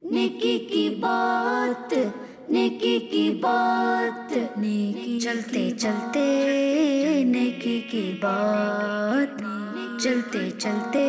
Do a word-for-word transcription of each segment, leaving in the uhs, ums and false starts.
नेकी की बात, नेकी की बात, नेकी चलते चलते नेकी की बात, चलते चलते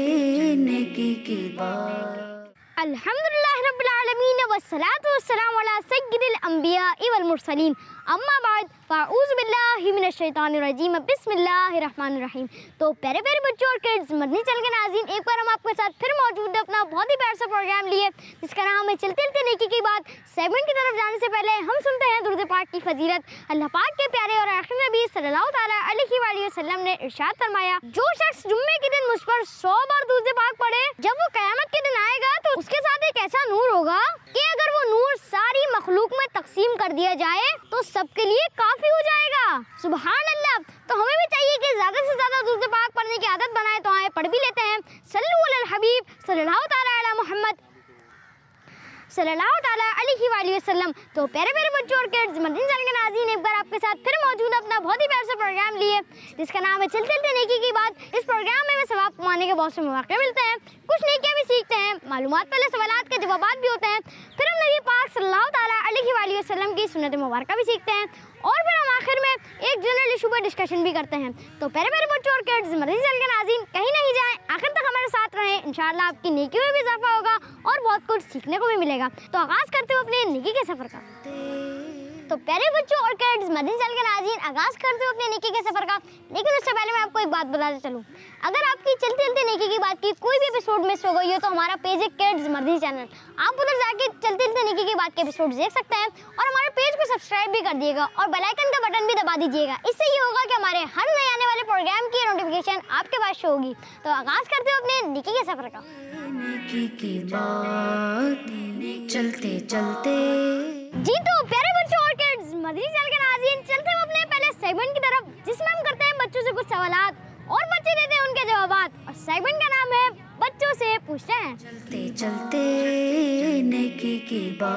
नेकी की बात। अल्हम्दुलिल्लाह रब्बिल आलमीन वस्सलातु वस्सलामु अला सय्यिदिल अंबिया वल मुरसलीन अम्मा बाद फ़अऊज़ु बिल्लाहि मिनश शैतानिर रजीम बिस्मिल्लाहिर रहमानिर रहीम। तो प्यारे प्यारे बच्चों और किड्स, मदनी चैनल के नाज़रीन, एक बार हम आपके साथ फिर मौजूद है अपना बहुत ही प्यारा सा प्रोग्राम लिए जिसका नाम है चलते चलते नेकी की बात। सेगमेंट की तरफ जाने से पहले हम सुनते हैं दुरूद पाक की फजीलत। अल्लाह पाक के प्यारे और आखिरी नबी सल्लल्लाहु ताला अलैहि वसल्लम ने इरशाद फरमाया, जो शख्स जुम्मे के दिन मुझ पर सौ बार दुरूद पाक पढ़े, जब वो क़यामत के दिन आएगा तो उसके साथ एक ऐसा नूर होगा कि अगर वो नूर सारी मखलूक में तकसीम कर दिया जाए तो सबके लिए काफी हो जाएगा। सुभान अल्लाह। तो हमें भी चाहिए कि ज्यादा से ज्यादा दुरूद पाक पढ़ने की आदत बनाए। तो आए पढ़ भी लेते हैं। सल्लु अलल हबीब सल्लल्लाहु ताला अला मुहम्मद सल्लल्लाहु ताला अलैहि वसल्लम। तो प्यारे प्यारे बच्चों और किड्स, मदनी चैनल के नाज़रीन, एक बार आपके साथ फिर मौजूद अपना बहुत ही प्यारा सा प्रोग्राम लिए जिसका नाम है चलते चलते नेकी की बात। इस प्रोग्राम में हमें सवाब कमाने के बहुत से मौके मिलते हैं, कुछ नेकियां भी सीखते हैं, मालूमात पहले सवालात के जवाबात भी होते हैं, फिर हम नबी पाक सल्लल्लाहु ताला अलैहि वसल्लम की सुन्नत मुबारका भी सीखते हैं और फिर हम आखिर में एक जनरल इशू पर डिस्कशन भी करते हैं। तो प्यारे प्यारे बच्चों और किड्स, मदनी चैनल के नाज़रीन, कहीं नहीं जाएं, आखिर तक हमारे साथ रहें। इंशाअल्लाह आपकी नेकी में भी इजाफा होगा और बहुत कुछ सीखने को भी मिलेगा। तो आगाज़ करते हुए अपने नेकी के सफ़र का। तो प्यारे बच्चों और किड्स, मदनी चैनल के नाज़रीन, आगाज़ करते हुए अपने नेकी के सफ़र का। लेकिन उससे पहले मैं आपको एक बात बताते चलूँ, अगर आपकी चलते चलते नेकी की बात की कोई भी एपिसोड मिस हो गई हो तो हमारा पेज है किड्स मदनी चैनल, आप उधर जाके चलते चलते नेकी की बात के एपिसोड देख सकते हैं और हमारे पेज को सब्सक्राइब भी कर दिएगा और बेल आइकन का बटन भी दबा दीजिएगा। इससे ये होगा कि हमारे हर नए आने वाले प्रोग्राम की नोटिफिकेशन आपके पास शो होगी। तो आगाज़ करते हुए अपने नेकी के सफ़र का। नेकी की बात, चलते चलते। जी तो प्यारे बच्चों और किड्स, मदनी चैनल के नाज़रीन, चलते हैं अपने पहले सेगमेंट की तरफ जिसमें हम करते हैं बच्चों से कुछ सवालात और बच्चे देते हैं उनके जवाबात। और सेगमेंट का नाम है बच्चों से पूछते हैं। चलते चलते नेकी की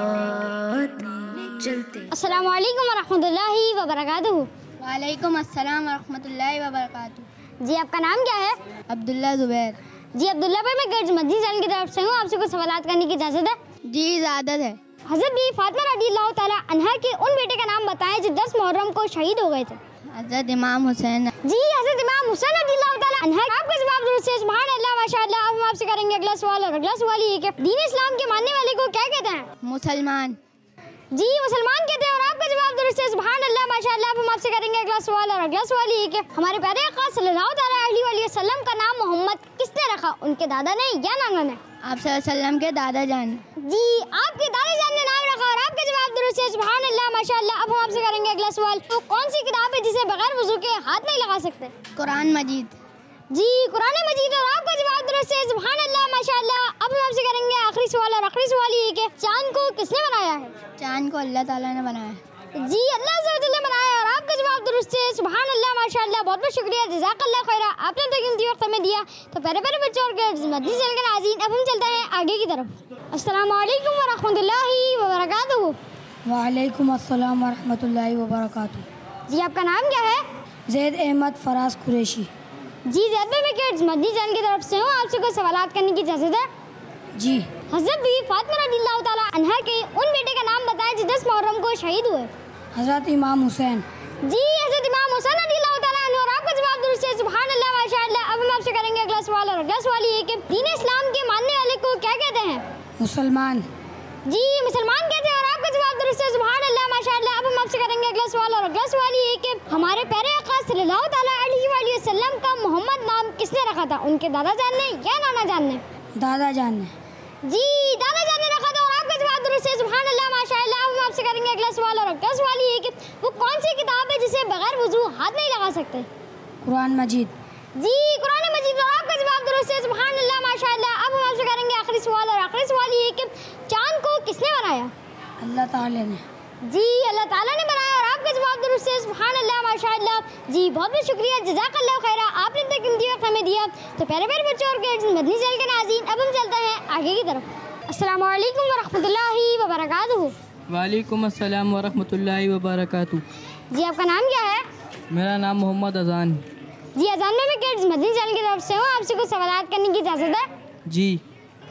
बात, चलते। अस्सलामु अलैकुम वरहमतुल्लाहि वबरकातुहू। वालेकुम अस्सलाम वरहमतुल्लाहि वबरकातुहू। जी आपका नाम क्या है? अब्दुल्ला जुबैर। जी अब्दुल्ला भाई, मैं किड्स मदनी चैनल की तरफ से हूँ, आपसे कुछ सवालात करने की इजाज़त है? जी इजाज़त है। हज़रत बी फातिमा रज़ियल्लाहु ताला अन्हा के उन बेटे का नाम बताएं जो दस मुहर्रम को शहीद हो गए थे। हज़रत इमाम हुसैन। जी हज़रत इमाम हुसैन रज़ियल्लाहु ताला अन्हा। आपका जवाब दुरुस्त है, सुभान अल्लाह, माशाअल्लाह। अब हम आपसे करेंगे अगला सवाल और अगला सवाल ये कि दीन इस्लाम के मानने वाले को क्या कहते हैं? मुसलमान। जी मुसलमान कहते हैं और आपका जवाब दुरुस्त है, सुभान अल्लाह, माशाअल्लाह। अब हम आपसे करेंगे अगला सवाल और अगला सवाल ये कि हमारे प्यारे आका सल्लल्लाहु ताला अलैहि वसल्लम का नाम मोहम्मद किसने रखा, उनके दादा ने या नाना ने? आप सल्लल्लाहु अलैहि वसल्लम के दादा जान। जी आपके दादा जान ने नाम रखा और आपका जवाब दुरुस्त है, सुभान अल्लाह, माशाअल्लाह। अब हम आपसे करेंगे अगला सवाल। तो कौन सी किताब है जिसे बगैर वुज़ू के हाथ नहीं लगा सकते? कुरान मजीद। जी कुरान मजीद और आपका जवाब दुरुस्त है, सुभान अल्लाह, माशाअल्लाह। अब हम आपसे करेंगे आखिरी सवाल और आखिरी सवाल ये कि चांद को किसने बनाया है? चांद को अल्लाह ताला ने बनाया। जी अल्लाह ने बनाया और आपका जवाब दुरुस्त है, सुभान अल्लाह, माशाअल्लाह। बहुत बहुत शुक्रिया, जज़ाकल्लाह खैरा, आपने तो कीमती वक्त हमें दिया। तो प्यारे प्यारे बच्चों और किड्स, मदनी चैनल के नाज़रीन, अब हम चलते हैं आगे की तरफ। अस्सलामु अलैकुम वरहमतुल्लाहि वबरकातुहू। वालेकुम अस्सलाम वरहमतुल्लाहि वबरकातुहू। जी आपका नाम क्या है? ज़ैद अहमद फराज कुरैशी। जी ज़ैद भाई, मैं किड्स मदनी चैनल की तरफ से हूँ, आपसे कुछ सवालात करने की इजाज़त है? जी। हज़रत बीवी फातिमा रज़ियल्लाहु ताला अन्हा के उन बेटे का नाम बताएं जो दस मुहर्रम को शहीद हुए। हज़रत इमाम हुसैन। जी हज़रत इमाम हुसैन रज़ियल्लाहु ताला अन्हु और आपका जवाब दुरुस्त है, सुभान अल्लाह, माशाअल्लाह। अब हम आपसे करेंगे अगला सवाल और अगला सवाल ये कि दीन इस्लाम के मानने वाले को क्या कहते हैं? मुसलमान। जी मुसलमान कहते हैं और आपका जवाब दुरुस्त है, सुभान अल्लाह, माशाअल्लाह। अब हम आपसे करेंगे अगला सवाल और अगला सवाल ये कि हमारे प्यारे आका सल्लल्लाहु ताला अलैहि वसल्लम का मोहम्मद नाम किसने रखा था, उनके दादा जान ने या नाना जान ने? दादा जान ने। जी दादा जान ने रखा था और आपका जवाब दुरुस्त है, सुभान अल्लाह, माशाअल्लाह। अब हम आपसे करेंगे अगला सवाल और अगला सवाल ये कि वो कौन सी किताब है जिसे बगैर वुज़ू हाथ नहीं लगा सकते? कुरान मजीद। जी कुरान मजीद और आपका जवाब दुरुस्त है, सुभान अल्लाह, माशाअल्लाह। अब हम आपसे करेंगे आखिरी सवाल और आखिरी सवाल ये कि चांद को किसने बनाया? अल्लाह ताला ने। जी अल्लाह ताला ने बनाया और आपका जवाब दुरुस्त है, सुभान अल्लाह, माशाअल्लाह। जी बहुत बहुत शुक्रिया, जज़ाकल्लाह खैरा, आपने तो कीमती वक्त हमें दिया। तो प्यारे प्यारे बच्चों और किड्स, मदनी चैनल के नाज़रीन, अब हम चलते हैं आगे की तरफ। अस्सलामु अलैकुम वरहमतुल्लाहि वबरकातुहू। वालेकुम अस्सलाम वरहमतुल्लाहि वबरकातुहू। जी आपका नाम क्या है? मेरा नाम मोहम्मद अजान। जी अजान में मैं किड्स मदनी चैनल की तरफ से हूँ, आपसे कुछ सवालात करने की इजाज़त है? जी।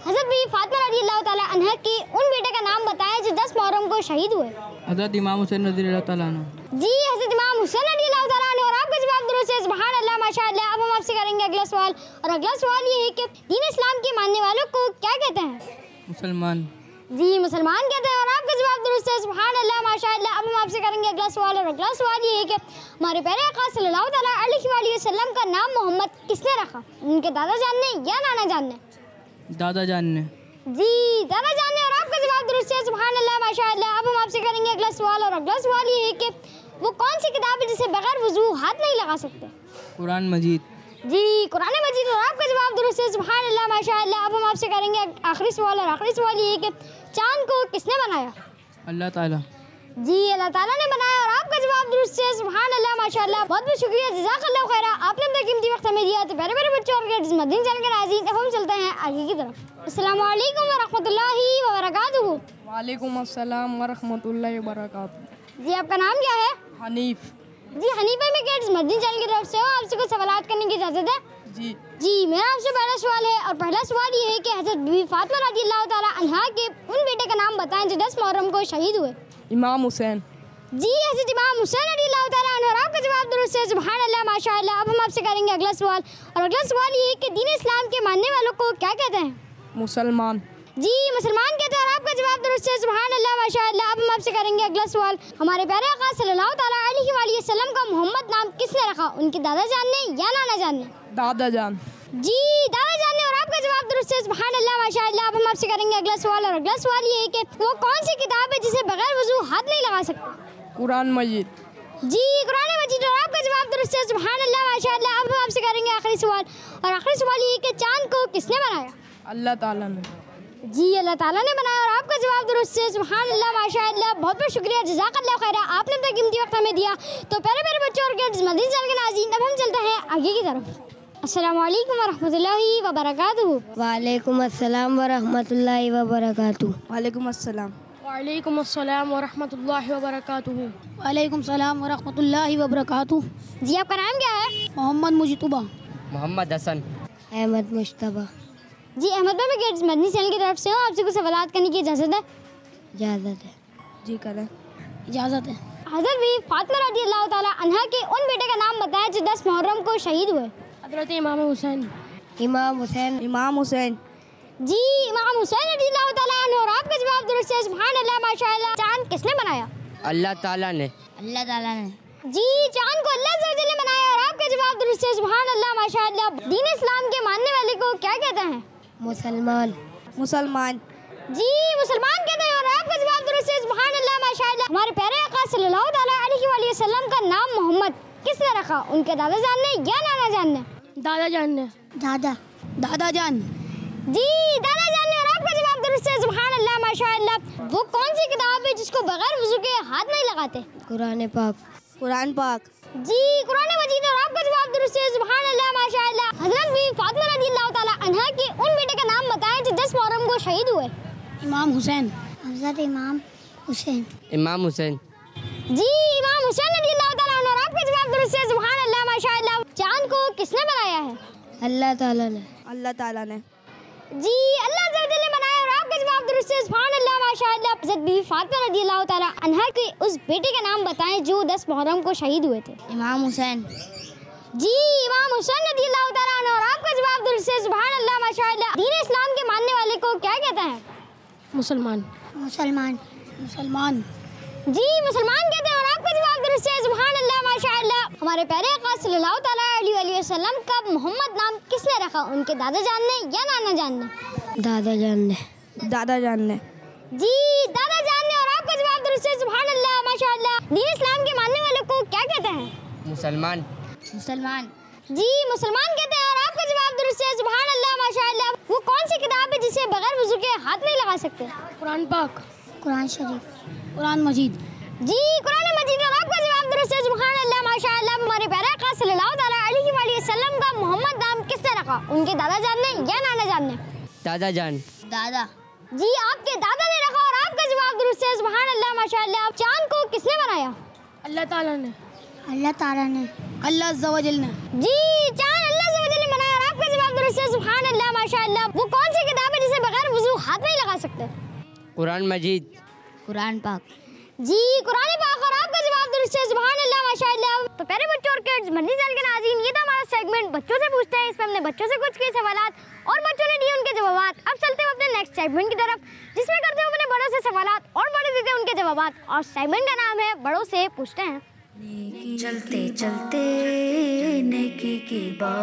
हज़रत बीवी फातिमा रज़ी अल्लाह ताला अन्हा की उन बेटे का नाम बताएं जो दस मुहर्रम को शहीद हुए। हज़रत इमाम हुसैन रज़ी अल्लाह ताला अन्हु। जी हज़रत इमाम हुसैन रज़ी अल्लाह ताला अन्हु। और आपका जवाब दुरुस्त है, सुभान अल्लाह माशाअल्लाह। अब हम आपसे करेंगे अगला सवाल, और अगला सवाल ये है कि दीन इस्लाम के मानने वालों को क्या कहते हैं? मुसलमान। जी मुसलमान कहते हैं। और आपका जवाब दुरुस्त है, सुभान अल्लाह माशाअल्लाह। अब हम आपसे करेंगे अगला सवाल, और अगला सवाल ये है कि हमारे प्यारे आका सल्लल्लाहु तआला अलैहि वसल्लम का नाम मोहम्मद किसने रखा? उनके दादा जान ने या नाना जान ने? दादा जान ने। जी दादा जान ने। और आपका जवाब दुरुस्त है, सुभान अल्लाह माशाअल्लाह। अब हम आपसे करेंगे अगला सवाल, और अगला सवाल ये है कि वो कौन सी किताब है जिसे बगैर वुजू हाथ नहीं लगा सकते? कुरान मजीद। जी कुरान मजीद। और आपका जवाब दुरुस्त है, सुभान अल्लाह माशाअल्लाह। अब हम आपसे करेंगे आखिरी सवाल, और आखिरी सवाल ये है कि चांद को किसने बनाया? अल्लाह ताला। जी अल्लाह ताला ने बनाया। और आपका जवाब दुरुस्त है, सुभान अल्लाह माशाअल्लाह। बहुत बहुत शुक्रिया, जज़ाकल्लाहु खैरा। आपने अपना कीमती वक्त हमें दिया। तो प्यारे प्यारे बच्चों और मदीन चैनल के नाज़रीन, अब हम चलते हैं आगे की तरफ। अस्सलामु अलैकुम व रहमतुल्लाहि व बरकातुहू। वालेकुम अस्सलाम व रहमतुल्लाहि व बरकातुहू। जी आपका नाम क्या है? हनीफ। जी हनीफा में किड्स मदीन चैनल की तरफ से हो। आपसे कुछ सवालात करने की इजाज़त है? जी जी मेरा आपसे पहला सवाल है, और पहला सवाल ये है कि हज़रत बीवी फातिमा रज़ी अल्लाह ताला अन्हा के उन बेटे का नाम बताएं जो दस मुहर्रम को शहीद हुए। इमाम हुसैन। जी हज़रत इमाम हुसैन रज़ी अल्लाह ताला अन्हु। और आपका जवाब दुरुस्त है, सुभान अल्लाह माशाअल्लाह। अब हम आपसे करेंगे अगला सवाल, और अगला सवाल ये है कि दीन इस्लाम के मानने वालों को क्या कहते हैं? मुसलमान। जी मुसलमान कहते हैं। और आपका जवाब दुरुस्त है, सुभान अल्लाह माशाअल्लाह। अब हम आपसे करेंगे अगला सवाल, हमारे प्यारे आका सल्लल्लाहु तआला अलैहि वसल्लम का मोहम्मद नाम किसने रखा? उनके दादा जान ने या नाना जान ने? दादा जान। जी दादा जान ने। और आपका जवाब दुरुस्त है, सुभान अल्लाह माशाअल्लाह। अब हम आपसे करेंगे अगला सवाल, और अगला सवाल ये है कि वो कौन सी किताब है जिसे बगैर वजू हाथ नहीं लगा सकते? कुरान मजीद। जी कुरान मजीद। और आपका जवाब दुरुस्त है, सुभान अल्लाह माशाअल्लाह। अब हम आपसे करेंगे आखिरी सवाल, और आखिरी सवाल ये है कि चांद को किसने बनाया? अल्लाह ताला ने। जी अल्लाह ताला ने बनाया। और आपका जवाब दुरुस्त है, सुभान अल्लाह माशाअल्लाह। बहुत बहुत शुक्रिया, जज़ाकल्लाहु खैरा। आपने अपना कीमती वक्त हमें दिया। तो प्यारे प्यारे बच्चों और मदीन चैनल के नाज़रीन, अब हम चलते हैं आगे की तरफ। अस्सलामु अलैकुम व रहमतुल्लाहि व बरकातुहू। वालेकुम अस्सलाम व रहमतुल्लाहि व बरकातुहू। वालेकुम अस्सलाम। वालेकुम अस्सलाम व रहमतुल्लाहि व बरकातुहू। वालेकुम सलाम व रहमतुल्लाहि व बरकातुहू। जी आपका नाम क्या है? मोहम्मद मुजतबा। मोहम्मद हसन। अहमद मुश्तबा। जी अहमद भाई, मैं किड्स मदनी चैनल की तरफ से हूँ। आपसे कुछ सवालात करने की इजाज़त है? इजाज़त है। जी करें। इजाज़त है। हज़रत बीवी फातिमा रज़ी अल्लाह ताला अन्हा के उन बेटे का नाम बताएं जो दस मुहर्रम को शहीद हुए। हज़रत इमाम हुसैन। इमाम हुसैन। इमाम हुसैन। जी इमाम हुसैन रज़ी अल्लाह ताला अन्हु। और आपका जवाब दुरुस्त है, सुभान अल्लाह माशाअल्लाह। चांद किसने बनाया? अल्लाह ताला ने। अल्लाह ताला ने। जी चांद को अल्लाह अज़्ज़ा व जल्ल ने बनाया। और आपका जवाब दुरुस्त है, सुभान अल्लाह माशाअल्लाह। दीन इस्लाम के मानने वाले को क्या कहते हैं? मुसलमान। मुसलमान। जी मुसलमान कहते हैं। और आपका जवाब दुरुस्त है, सुभान अल्लाह माशाअल्लाह। हमारे प्यारे आका सल्लल्लाहु तआला अलैहि वसल्लम का नाम मोहम्मद किसने रखा? उनके दादा जान ने या नाना जान ने? दादा जान ने। दादा। दादा जान। जी दादा जान ने। और आपका जवाब दुरुस्त है, सुभान अल्लाह माशाअल्लाह। वो कौन सी किताब है जिसको बगैर वुजू के हाथ नहीं लगाते? कुरान पाक। कुरान पाक। जी कुरान मजीद। और आपका जवाब दुरुस्त है, सुभान अल्लाह माशाअल्लाह। हज़रत बीवी फातिमा रज़ी अल्लाह ताला अन्हा के उन बेटे का नाम बताएं जो दस मुहर्रम को शहीद हुए। इमाम हुसैन। हज़रत इमाम हुसैन। इमाम हुसैन। जी इमाम हुसैन रज़ी अल्लाह ताला अन्हु। और आपका जवाब दुरुस्त है, सुभान अल्लाह माशाअल्लाह। चांद को किसने बनाया है? अल्लाह ताला ने। अल्लाह ताला ने। जी अल्लाह अज़्ज़ा व जल्ल ने बनाया। और आपका जवाब दुरुस्त है, सुभान अल्लाह माशाअल्लाह। हज़रत बीवी फातिमा रज़ी अल्लाह ताला अन्हा के उस बेटे का नाम बताएं जो दस मुहर्रम को शहीद हुए थे। इमाम हुसैन। जी इमाम हुसैन रज़ी अल्लाह ताला अन्हु। और आपका जवाब दुरुस्त है, सुभान अल्लाह माशाअल्लाह। दीन इस्लाम के मानने वाले को क्या कहते हैं? मुसलमान। मुसलमान। मुसलमान। जी मुसलमान कहते हैं। और आपका जवाब दुरुस्त है, सुभान अल्लाह माशाअल्लाह। हमारे प्यारे आका सल्लल्लाहु तआला अलैहि वसल्लम का मोहम्मद नाम किसने रखा? उनके दादा जान ने या नाना जान ने? दादा जान ने। दादा जान ने। जी दादा जान ने। और आपका जवाब दुरुस्त है, सुभान अल्लाह माशाअल्लाह। दीन इस्लाम के मानने वालों को क्या कहते हैं? मुसलमान। मुसलमान। जी मुसलमान कहते हैं। और आपका जवाब दुरुस्त है, सुभान अल्लाह माशाअल्लाह। वो कौन सी किताब है जिसे बगैर वुजू के हाथ नहीं लगा सकते? कुरान पाक। कुरान शरीफ। कुरान मजीद। जी कुरान मजीद। और आपका जवाब दुरुस्त है, सुभान अल्लाह माशाअल्लाह। हमारे प्यारे आका सल्लल्लाहु तआला अलैहि वसल्लम का मोहम्मद नाम किसने रखा? उनके दादा जान ने या नाना जान ने? दादा जान। दादा। जी आपके दादा ने रखा। और आपका जवाब दुरुस्त है, सुभान अल्लाह माशाअल्लाह। चांद को किसने बनाया? अल्लाह ताला ने। अल्लाह ताला ने। अल्लाह अज़्ज़ा व जल्ल ने। जी चांद अल्लाह अज़्ज़ा व जल्ल ने बनाया। और आपका जवाब दुरुस्त है, सुभान अल्लाह माशाअल्लाह। वो कौन सी किताब है जिसे बगैर हाथ नहीं लगा सकते। कुरान मजीद। कुरान पाक। जी कुरान पाक। और आपका जवाब दुरुस्त है, सुभान अल्लाह माशाअल्लाह। तो प्यारे बच्चों और किड्स, मदनी चैनल के नाज़रीन, ये था हमारा सेगमेंट बच्चों से पूछते हैं। इसमें हमने बच्चों से कुछ किए सवालात और बच्चों ने दिए उनके जवाबात। अब चलते हैं अपने नेक्स्ट सेगमेंट की तरफ, जिसमें करते हैं अपने बड़ों से सवालात और बड़े देते हैं उनके जवाबात। और सेगमेंट का नाम है बड़ों से पूछते हैं। चलते चलते नेकी की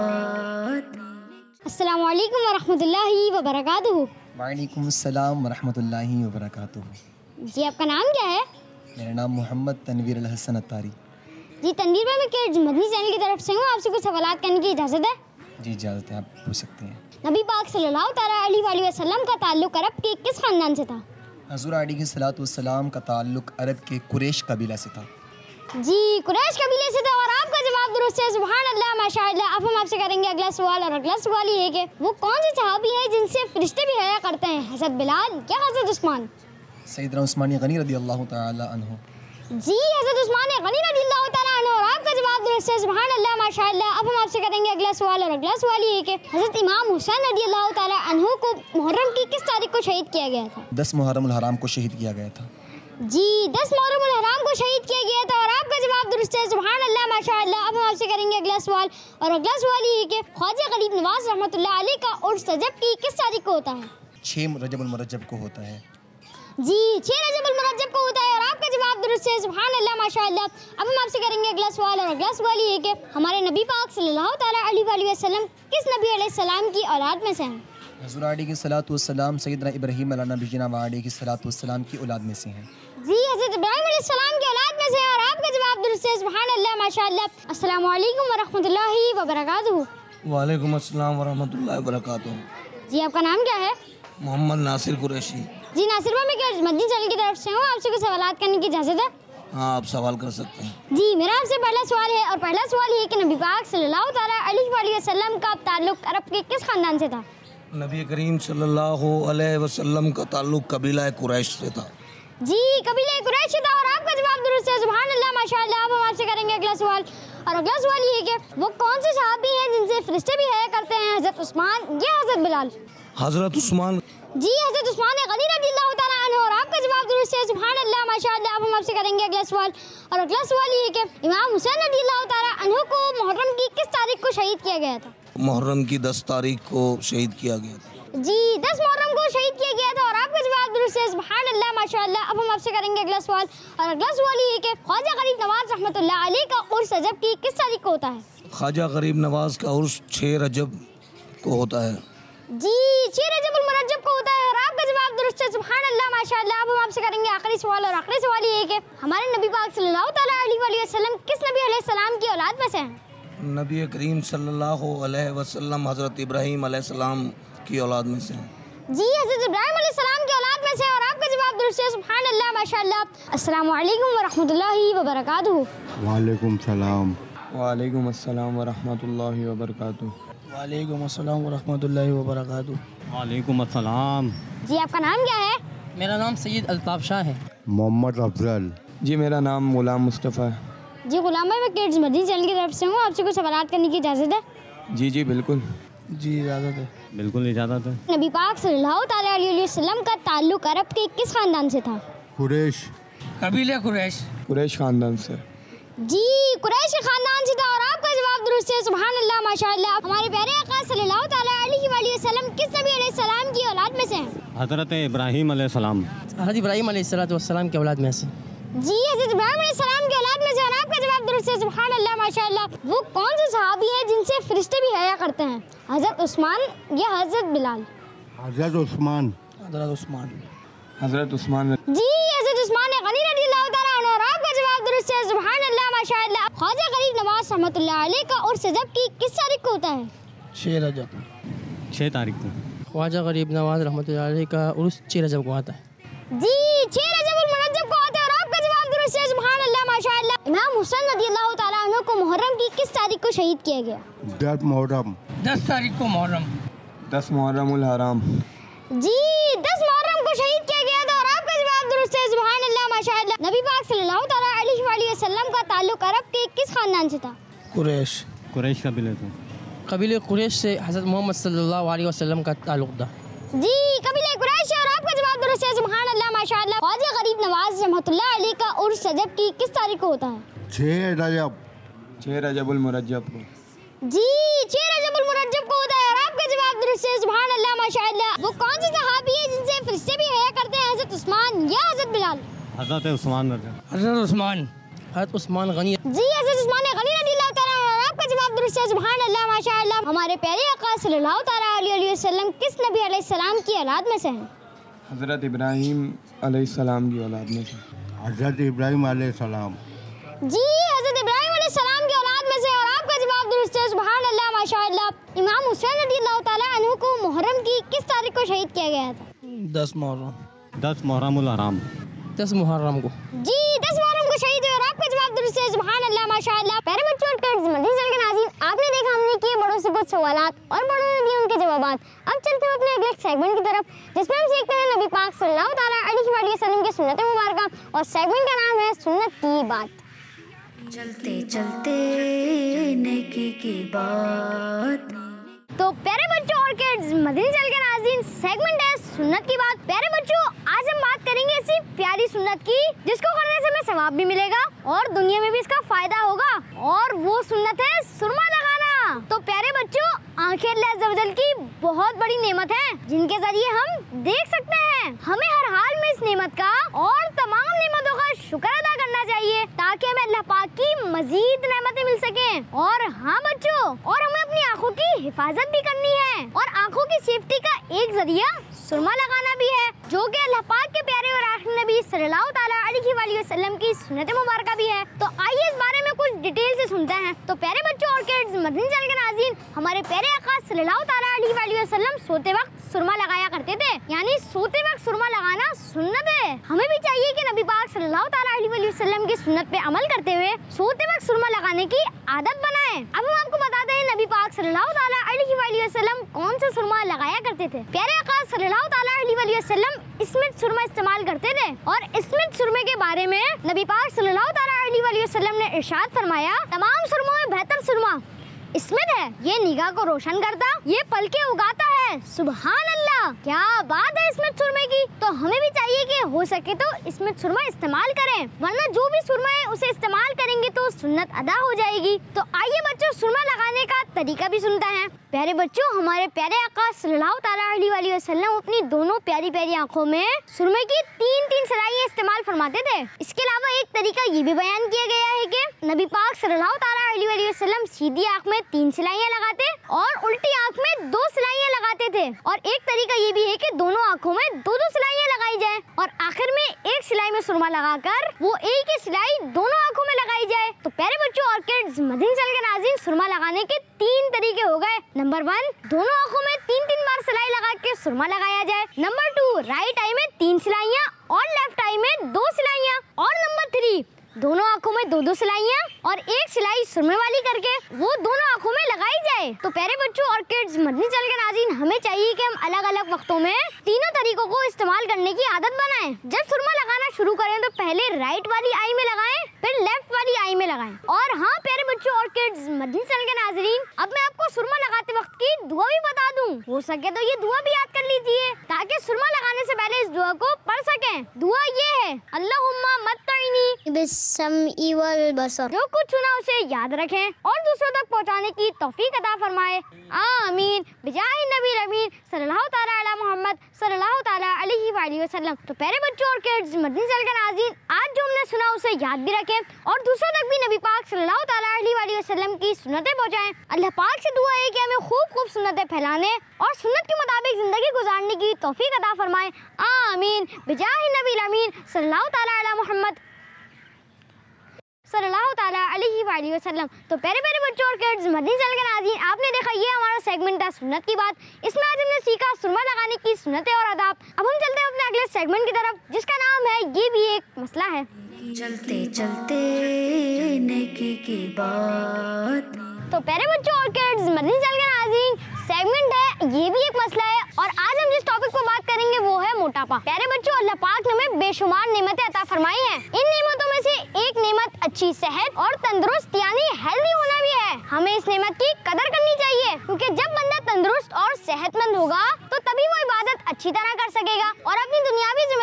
बात। अस्सलामु अलैकुम वरहमतुल्लाहि वबरकातुहू। वालेकुम अस्सलाम वरहमतुल्लाहि वबरकातुहू। जी आपका नाम क्या है? मेरा नाम मोहम्मद तनवीर अल हसन अत्तारी। जी तनवीर भाई, मैं किड्स मदनी चैनल की तरफ से हूँ। आपसे कुछ सवालात करने की इजाज़त है? जी इजाज़त है, आप पूछ सकते हैं। नबी पाक सल्लल्लाहु तआला अलैहि वसल्लम का ताल्लुक अरब के किस खानदान से था? हज़ूर अलैहिस्सलातु वस्सलाम का ताल्लुक अरब के कुरैश कबीला से था। जी कुरैश कबीले से था। और आपका जवाब दुरुस्त है, सुभान अल्लाह माशाअल्लाह। अब हम आपसे करेंगे अगला सवाल। और अगला सवाल ये है कि वो कौन से सहाबी हैं जिनसे फरिश्ते भी हया करते हैं? हज़रत बिलाल या हज़रत उस्मान? सैयदना उस्मान गनी रज़ियल्लाहु तआला अन्हु। जी हज़रत उस्मान गनी रज़ियल्लाहु तआला अन्हु। और आपका जवाब दुरुस्त है, सुभान अल्लाह माशाअल्लाह। अब हम आपसे करेंगे अगला सवाल। और अगला सवाल ये है कि हज़रत इमाम हुसैन रज़ियल्लाहु तआला अन्हु को मुहर्रम की किस तारीख को शहीद किया गया था? दस मुहर्रम उल हराम को शहीद किया गया था। जी दस मुहर्रम उल हराम को शहीद किया गया था। और आपका जवाब दुरुस्त है, सुभान अल्लाह माशाअल्लाह। अब हम आपसे करेंगे अगला सवाल। और अगला सवाल ये है कि ख्वाजा गरीब नवाज रहमतुल्लाह अलैह का उर्स रजब की किस तारीख को होता है? छः रजब उल मुरज्जब को होता है। जी छह रजब उल मुरज्जब को होता है। और आपका जवाब दुरुस्त है, सुभान अल्लाह माशाअल्लाह। अब हम आपसे करेंगे अगला सवाल। और अगला सवाल ये है कि हमारे नबी पाक सल्लल्लाहु तआला अलैहि वसल्लम किस नबी अलैहिस्सलाम की औलाद में से हैं? हज़ूर अलैहिस्सलातु वस्सलाम सैयदना इब्राहीम अला नबीना व अलैहिस्सलातु वस्सलाम की औलाद में से हैं। जी हज़रत इब्राहीम अलैहिस्सलाम की औलाद में से हैं। और आपका जवाब दुरुस्त है, सुभान अल्लाह माशाअल्लाह। अस्सलामु अलैकुम वरहमतुल्लाहि वबरकातुहू। वालेकुम अस्सलाम वरहमतुल्लाहि वबरकातुहू। जी आपका नाम क्या है? मोहम्मद नासिर कुरैशी। जी नासिर भाई, मैं क्या मदनी चैनल की तरफ से हूँ। आपसे कुछ सवालात करने की इजाज़त है? हाँ, आप सवाल कर सकते हैं। जी मेरा आपसे पहला सवाल है। और पहला सवाल ये है कि नबी पाक सल्लल्लाहु तआला अलैहि वसल्लम का ताल्लुक अरब के किस खानदान से था? नबी करीम सल्लल्लाहु अलैहि वसल्लम का ताल्लुक कबीला कुरैश से था। जी कबीला कुरैश से था। और आपका जवाब दुरुस्त है, सुभान अल्लाह माशाअल्लाह। अब हम आपसे करेंगे अगला सवाल। और अगला सवाल ये है कि वो कौन से सहाबी हैं जिनसे फरिश्ते भी हया करते हैं? हज़रत उस्मान या हज़रत बिलाल? हज़रत उस्मान। जी हज़रत उस्मान गनी रज़ियल्लाहु तआला अन्हु। और आपका जवाब दुरुस्त है, सुभान अल्लाह माशाअल्लाह। अब हम आपसे करेंगे अगला सवाल। और अगला सवाल ये है कि इमाम हुसैन रज़ियल्लाहु तआला अन्हु को मुहर्रम की किस तारीख को शहीद किया गया था? मुहर्रम की दस तारीख को शहीद किया गया था। जी दस मुहर्रम को शहीद किया गया था। और आपका जवाब दुरुस्त है, सुभान अल्लाह माशाअल्लाह। अब हम आपसे करेंगे अगला सवाल। और अगला सवाल ये है कि ख्वाजा गरीब नवाज रहमतुल्लाह अलैह का उर्स रजब की किस तारीख को होता है? ख्वाजा गरीब नवाज का उर्स छः रजब को होता है। जी छह रजब उल मुरज्जब को होता है। और आपका जवाब दुरुस्त है, सुभान अल्लाह माशाअल्लाह। अब हम आपसे करेंगे आखिरी सवाल। और आखिरी सवाल ये है कि हमारे नबी पाक सल्लल्लाहु तआला अलैहि वसल्लम किस नबी अलैहिस्सलाम की औलाद में से हैं? नबी करीम सल्लल्लाहु अलैहि वसल्लम हज़रत इब्राहीम अलैहिस्सलाम की औलाद में से हैं। जी हज़रत इब्राहीम अलैहिस्सलाम की औलाद में से। और आपका जवाब दुरुस्त है, सुभान अल्लाह माशाअल्लाह। अस्सलामु अलैकुम वरहमतुल्लाहि वबरकातुहू। वालेकुम सलाम। वालेकुम अस्सलाम वरहमतुल्लाहि वबरकातुहू। वालेकुम अस्सलाम वरहमतुल्लाहि वबरकातुहू। वालेकुम अस्सलाम। जी आपका नाम क्या है? मेरा नाम सैयद अल्ताफ शाह है। मोहम्मद अफजल। जी मेरा नाम गुलाम मुस्तफ़ा है। जी गुलाम भाई, मैं किड्स मदनी चैनल की तरफ से हूँ। आपसे कुछ सवालात करने की इजाज़त है? जी जी बिल्कुल। जी इजाज़त है। बिल्कुल इजाज़त है। नबी पाक सल्लल्लाहु तआला अलैहि वसल्लम का ताल्लुक अरब के किस खानदान से था? कुरैश। कबीले कुरैश। कुरैश खानदान से। जी कुरैश के खानदान से था। और आपका जवाब दुरुस्त है, सुभान अल्लाह माशाअल्लाह। हमारे प्यारे आका सल्लल्लाहु तआला अलैहि वसल्लम किस नबी अलैहिस्सलाम की औलाद में से हैं? हज़रत इब्राहीम अलैहिस्सलाम। हज़रत इब्राहीम अलैहिस्सलाम की औलाद में से। जी हज़रत इब्राहीम अलैहिस्सलाम की औलाद में से। और आपका जवाब दुरुस्त है, सुभान अल्लाह माशाअल्लाह। वो कौन से सहाबी हैं जिनसे फरिश्ते भी हया करते हैं? हज़रत उस्मान या हज़रत बिलाल? हज़रत उस्मान। हज़रत उस्मान। हज़रत उस्मान। जी हज़रत उस्मान गनी रज़ियल्लाहु तआला अन्हु। और आपका जवाब दुरुस्त है, सुभान अल्लाह माशाअल्लाह। ख्वाजा गरीब नवाज रहमतुल्लाह अलैह का उर्स रजब की किस तारीख को होता है? छः रजब। छः तारीख को। ख्वाजा गरीब नवाज रहमतुल्लाह अलैह का उर्स छः रजब को आता है। जी छह रजब उल मुरज्जब को होता है। और आपका जवाब दुरुस्त है, सुभान अल्लाह माशाअल्लाह। इमाम हुसैन रज़ियल्लाहु तआला अन्हु को मुहर्रम की किस तारीख को शहीद किया गया? दस मुहर्रम। दस तारीख को मुहर्रम। दस मुहर्रम उल हराम। जी दस मुहर्रम को शहीद किया गया था। और आपका जवाब दुरुस्त है, सुभान अल्लाह माशाअल्लाह। नबी पाक सल्लल्लाहु तआला अलैहि वसल्लम का ताल्लुक अरब के किस खानदान से था? कुरैश। कुरैश कबीले से। कबीले कुरैश से हज़रत मोहम्मद सल्लल्लाहु अलैहि वसल्लम का ताल्लुक था। जी कबीले कुरैश से सुभान अल्लाह माशाअल्लाह। ख्वाजा गरीब नवाज रहमतुल्लाह अलैह का उर्स रजब की किस तारीख को होता है? छः रजब छः रजबुल मुरज्जब को। जी छह रजबुल मुरज्जब को होता है और आपका जवाब दुरुस्त है, सुभान अल्लाह माशाअल्लाह। वो कौन से सहाबी है जिनसे फरिश्ते भी हया करते हैं, हज़रत उस्मान या हज़रत बिलाल? हज़रत उस्मान हज़रत उस्मान हज़रत उस्मान गनी। जी हज़रत उस्मान गनी रज़ियल्लाहु ताला अन्हु और आपका जवाब दुरुस्त है, सुभान अल्लाह माशाअल्लाह। हमारे प्यारे आका सल्लल्लाहु ताला अलैहि वसल्लम किस नबी अलैहिस्सलाम की औलाद में से हैं? हज़रत इब्राहीम अलैहिस्सलाम की औलाद में से। हज़रत इब्राहीम अलैहिस्सलाम। जी हज़रत इब्राहीम अलैहिस्सलाम की औलाद में से और आपका जवाब दुरुस्त है, सुभान अल्लाह माशाअल्लाह। इमाम हुसैन रज़ियल्लाहु ताला अन्हु को मुहर्रम की किस तारीख को शहीद किया गया था? दस मुहर्रम। दस मुहर्रमुल हराम। दस मुहर्रम को। जी दस मुहर्रम को शहीद हुए और आपका जवाब दुरुस्त है, सुभान अल्लाह माशाअल्लाह। प्यारे बच्चों और किड्स, मदीना के नाज़रीन, आपने देखा हमने किए बड़ों से कुछ सवालात और बड़ों ने दिए उनके जवाबात। अब चलते हैं अपने अगले सेगमेंट की तरफ जिसमें हम सीखते हैं नबी पाक सल्लल्लाहु ताला अलैहि वसल्लम की सुन्नत मुबारक और सेगमेंट का नाम है सुन्नत की बात। चलते चलते नेकी की बात। तो प्यारे बच्चों और किड्स, मदीना के नाज़रीन, सेगमेंट है सुन्नत की बात। प्यारे बच्चों, आज हम बात करेंगे ऐसी प्यारी सुन्नत की जिसको करने से हमें सवाब भी मिलेगा और दुनिया में भी इसका फायदा होगा, और वो सुन्नत है सुरमा लगाना। तो प्यारे बच्चों, आंखें अल्लाह अज़्ज़ा व जल की बहुत बड़ी नेमत है जिनके जरिए हम देख सकते हैं। हमें हर हाल में इस नेमत का और तमाम नेमतों का शुक्र अदा करना चाहिए ताकि हमें अल्लाह पाक की मजीद नेमतें मिल सकें। और हाँ बच्चों, और हमें अपनी आंखों की हिफाजत भी करनी है और आंखों की सेफ्टी का एक जरिया सुरमा लगाना भी है जो कि अल्लाह पाक के प्यारे और आखिरी नबी सल्लल्लाहु ताला अलैहि वसल्लम की सुन्नत मुबारक भी है। तो आइए इस बारे में कुछ डिटेल से सुनते हैं। तो प्यारे बच्चों और किड्स, मदीना के नाज़रीन, हमारे प्यारे आका सल्लल्लाहु ताला अलैहि वसल्लम सोते वक्त सुरमा लगाया करते थे, यानी सोते वक्त सुरमा लगाना सुन्नत है। हमें भी चाहिए कि नबी पाक सल्लल्लाहु ताला अलैहि वसल्लम की सुन्नत पे अमल करते हुए सोते वक्त सुरमा लगाने की आदत बनाएं। अब हम आपको बताते हैं नबी पाक सल्लल्लाहु ताला अलैहि वसल्लम कौन सा सुरमा लगाया करते थे। प्यारे आका सल्लल्लाहु ताला अलैहि वसल्लम इस्मित सुरमा इस्तेमाल करते थे और इस्मित सुरमे के बारे में नबी पाक सल्लल्लाहु ताला अलैहि वसल्लम ने इरशाद फरमाया, तमाम सुरमों में बेहतर सुरमा इस्मित है, ये निगाह को रोशन करता, ये पलके उगाता है। सुभान अल्लाह, क्या बात है इस्मित सुरमे की। तो हमें भी चाहिए कि हो सके तो इस्मित सुरमा इस्तेमाल करें, वरना जो भी सुरमा है उसे इस्तेमाल करेंगे तो सुन्नत अदा हो जाएगी। तो आइए बच्चों, सुरमा लगाने का तरीका भी सुनते हैं। प्यारे बच्चों, हमारे प्यारे आका सल्लल्लाहु ताला अलैहि वसल्लम अपनी दोनों प्यारी प्यारी आंखों में सुरमे की तीन तीन सिलाइयां इस्तेमाल फरमाते थे। इसके अलावा एक तरीका ये भी बयान किया गया है कि नबी पाक सल्लल्लाहु ताला अलैहि वसल्लम सीधी आंख में तीन सिलाइयां लगाते और उल्टी आंख में दो सिलाइयां लगाते थे, और एक तरीका ये भी है कि दोनों आंखों में दो दो सिलाइयां लगाई जाए और आखिर में एक सिलाई में सुरमा लगाकर वो एक ही सिलाई दोनों आंखों में लगाई जाए। तो प्यारे बच्चों और किड्स, मदीना के नाज़रीन, सुरमा लगाने के तीन तरीके हो गए। नंबर वन, दोनों आंखों में तीन तीन बार सिलाई लगा के सुरमा लगाया जाए। नंबर टू, राइट आई में तीन सिलाइयां और लेफ्ट आई में दो सिलाइयां। और नंबर थ्री, दोनों आंखों में दो दो सिलाइयां और एक सिलाई सुरमे वाली करके वो दोनों आंखों में लगाई जाए। तो प्यारे बच्चों और किड्स, मदीना के नाज़रीन, हमें चाहिए कि हम अलग अलग वक्तों में तीनों तरीकों को इस्तेमाल करने की आदत बनाएं। जब सुरमा लगाना शुरू करें तो पहले राइट वाली आई में लगाएं, फिर लेफ्ट वाली आई में लगाएं। और हाँ प्यारे बच्चों और किड्स, मदीना के नाज़रीन, अब मैं आपको सुरमा लगाते वक्त की दुआ भी बता दूं। हो सके तो ये दुआ भी याद कर लीजिए ताकि सुरमा लगाने से पहले इस दुआ को पढ़ सकें। दुआ ये है, अल्लाहुम्मा मत्तइनी बिस्समी वल बसर। जो कुछ सुना उसे याद रखें और दूसरों तक पहुंचाने की तौफीक अता फरमाए, आमीन, बिजाहि नबी अमीन सल्लल्लाहु ताला अला मोहम्मद सल्लल्लाहु ताला अलैहि वसल्लम। तो प्यारे बच्चों और किड्स, मदीना के नाज़रीन, आज जो हमने सुना उसे याद भी रखें और दूसरों तक भी नबी पाक सल्लल्लाहु ताला अलैहि वसल्लम की सुन्नतें पहुंचाएं। अल्लाह पाक से दुआ है कि हमें खूब खूब सुन्नतें फैलाने और सुन्नत के मुताबिक जिंदगी गुजारने की तौफीक अता फरमाए, आमीन, बिजाहि नबी अमीन सल्लल्लाहु ताला अला मोहम्मद सल्लल्लाहु ताला अलैहि वसल्लम। तो प्यारे प्यारे बच्चों और किड्स, मदीना के नाज़रीन, आपने देखा ये हमारा सेगमेंट था सुन्नत की बात। इसमें आज हमने सीखा सुरमा लगाने की सुन्नतें और आदाब। अब हम चलते हैं अपने अगले सेगमेंट की तरफ जिसका नाम है ये भी एक मसला है। चलते चलते नेकी की बात। तो प्यारे बच्चों और किड्स, मदीना के नाज़रीन, सेगमेंट है ये भी एक मसला है और आज हम जिस टॉपिक पर बात करेंगे वो है मोटापा। प्यारे बच्चों, अल्लाह पाक ने हमें बेशुमार नेमतें अता फरमाई हैं। इन नेमतों में से एक नेमत अच्छी सेहत और तंदुरुस्त यानी हेल्दी होना भी है। हमें इस नेमत की कदर करनी चाहिए क्योंकि जब बंदा तंदुरुस्त और सेहतमंद होगा तो तभी वो इबादत अच्छी तरह कर सकेगा और अपनी दुनियावी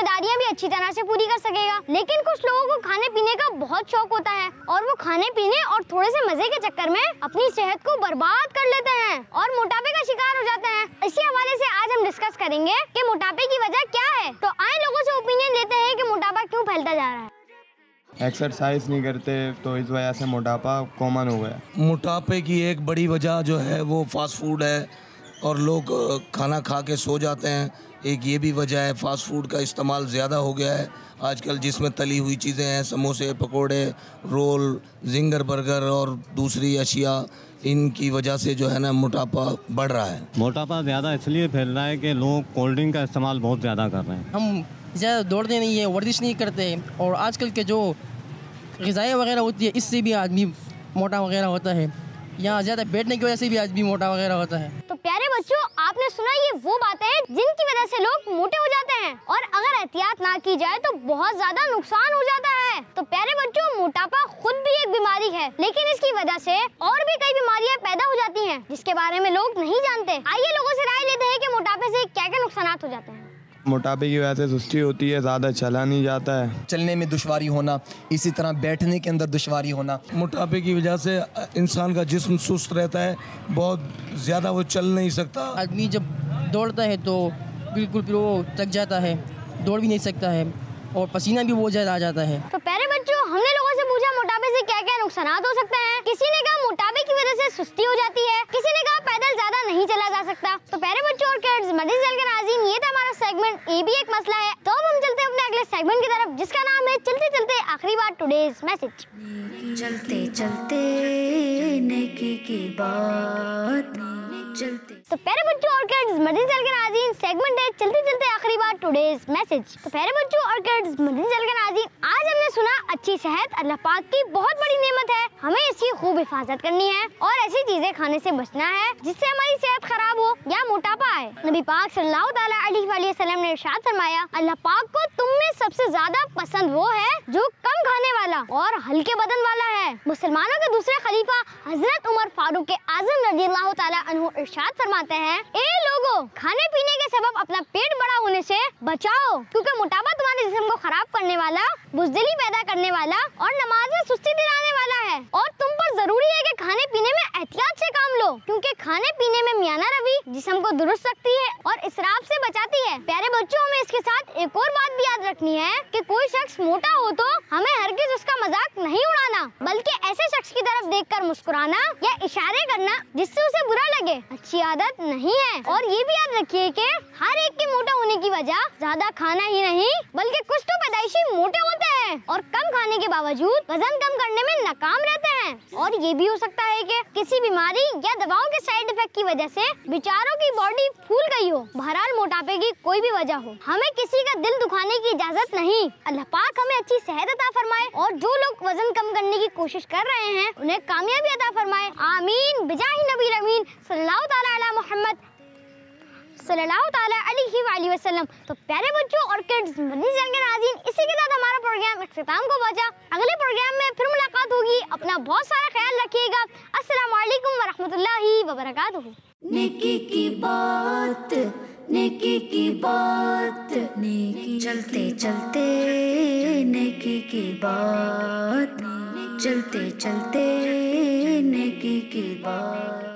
अच्छी तरह से पूरी कर सकेगा। लेकिन कुछ लोगों को खाने पीने का बहुत शौक होता है और वो खाने पीने और थोड़े से मजे के चक्कर में अपनी सेहत को बर्बाद कर लेते हैं और मोटापे का शिकार हो जाते हैं। इसी हवाले से आज हम डिस्कस करेंगे कि मोटापे की वजह क्या है। तो आए लोगों से ओपिनियन लेते हैं कि मोटापा क्यों फैलता जा रहा है। एक्सरसाइज नहीं करते तो इस वजह से मोटापा कॉमन हो गया। मोटापे की एक बड़ी वजह जो है वो फास्ट फूड है और लोग खाना खा के सो जाते हैं। एक ये भी वजह है, फास्ट फूड का इस्तेमाल ज़्यादा हो गया है आजकल, जिसमें तली हुई चीज़ें हैं, समोसे, पकोड़े, रोल, जिंगर बर्गर और दूसरी अशिया, इनकी वजह से जो है ना मोटापा बढ़ रहा है। मोटापा ज़्यादा इसलिए फैल रहा है कि लोग कोल्ड ड्रिंक का इस्तेमाल बहुत ज़्यादा कर रहे हैं। हम ज़्यादा दौड़ते नहीं है, वर्जिश नहीं करते और आजकल के जो ग़िज़ाएँ वगैरह होती है इससे भी आदमी मोटा वगैरह होता है। यहाँ ज़्यादा बैठने की वजह से भी आदमी मोटा वगैरह होता है। तो प्यारे बच्चों, आपने सुना ये वो बातें हैं जिनकी वजह से लोग मोटे हो जाते हैं और अगर एहतियात ना की जाए तो बहुत ज्यादा नुकसान हो जाता है। तो प्यारे बच्चों, मोटापा खुद भी एक बीमारी है, लेकिन इसकी वजह से और भी कई बीमारियां पैदा हो जाती हैं जिसके बारे में लोग नहीं जानते। आइए लोगों से राय लेते हैं कि मोटापे से क्या क्या नुकसान हो जाते हैं। मोटापे की वजह से सुस्ती होती है, ज़्यादा चला नहीं जाता है, चलने में दुश्वारी होना, इसी तरह बैठने के अंदर दुश्वारी होना। मोटापे की वजह से इंसान का जिस्म सुस्त रहता है, बहुत ज़्यादा वो चल नहीं सकता। आदमी जब दौड़ता है तो बिल्कुल फिर वो थक जाता है, दौड़ भी नहीं सकता है और पसीना भी बहुत ज़्यादा आ जाता है। तो प्यारे बच्चों, हमने लोगों से पूछा मोटापे से क्या क्या नुकसान हो सकते हैं। किसी ने कहा मोटापे की वजह से सुस्ती हो जाती है, किसी ने कहा पैदल ज्यादा नहीं चला जा सकता। तो प्यारे बच्चों और किड्स, मदरसा के नाज़रीन, ये था हमारा सेगमेंट, ये भी एक मसला है। तो अब हम चलते हैं अपने अगले सेगमेंट की तरफ जिसका नाम है चलते चलते आखिरी बार टुडेज मैसेज। चलते चलते नेकी की बात चलते। तो प्यारे बच्चों और किड्स, मदरसा के नाज़रीन, सेगमेंट है चलते चलते आखिरी बार टुडेज मैसेज। तो प्यारे बच्चों और किड्स, मदरसा के नाज़रीन, आज हमने सुना अच्छी सेहत अल्लाह पाक की बहुत बड़ी नेमत है, हमें इसकी खूब हिफाजत करनी है और ऐसी चीजें खाने से बचना है जिससे हमारी सेहत खराब हो या मोटापा आए। नबी पाक सल्लल्लाहु तआला अलैहि वसल्लम ने इरशाद फरमाया, अल्लाह पाक को तुम में सबसे ज्यादा पसंद वो है जो कम खाने वाला और हल्के बदन वाला है। मुसलमानों के दूसरे खलीफा हजरत उमर फारूक आज़म रज़ियल्लाहु तआला अन्हु इरशाद फरमाते हैं, ए लोगों, खाने पीने के सबब अपना पेट बड़ा होने से बचाओ, क्योंकि मोटापा तुम्हारे जिस्म को खराब करने वाला, बुज़दिली पैदा करने वाला और नमाज में सुस्ती दिलाने वाला है। और तुम पर जरूरी है कि खाने पीने में एहतियात से काम लो, क्योंकि खाने पीने में मियाना रवि जिस्म को दुरुस्त रखती है और इसराफ से बचाती है। प्यारे बच्चों, हमें इसके साथ एक और बात भी याद रखनी है कि कोई शख्स मोटा हो तो हमें हरगिज उसका मजाक नहीं उड़ाना, बल्कि ऐसे शख्स की तरफ देखकर मुस्कुराना या इशारे करना जिससे उसे बुरा लगे अच्छी आदत नहीं है। और ये भी याद रखिए कि हर एक के मोटा होने की वजह ज्यादा खाना ही नहीं, बल्कि कुछ तो पैदाइशी मोटे होते हैं और कम खाने के बावजूद वजन कम करने में नाकाम रहते हैं। और ये भी हो सकता है कि किसी बीमारी या दवाओं के साइड इफेक्ट की वजह से बेचारों की बॉडी फूल गई हो। बहरहाल मोटापे की कोई भी वजह हो, हमें किसी का दिल दुखाने की इजाजत नहीं। अल्लाह पाक हमें अच्छी सेहत अता फरमाए और जो लोग वजन कम करने की कोशिश कर रहे हैं उन्हें कामयाबी अता फरमाए। आमीन बिजाही नबी अमीन सल्लल्लाहु तआला अला मुहम्मद सल्लल्लाहु तआला अलैहि वसल्लम। तो प्यारे बच्चों और किड्स, मदरसा के नाज़रीन, इसी के साथ हमारा प्रोग्राम इख्तिताम को पहुंचा। अगले प्रोग्राम में फिर मुलाकात होगी। अपना बहुत सारा ख्याल रखिएगा। अस्सलाम वालेकुम व रहमतुल्लाहि व बरकातुहू। नेकी की बात, नेकी की बात, नेकी चलते चलते नेकी की बात, चलते चलते नेकी की बात।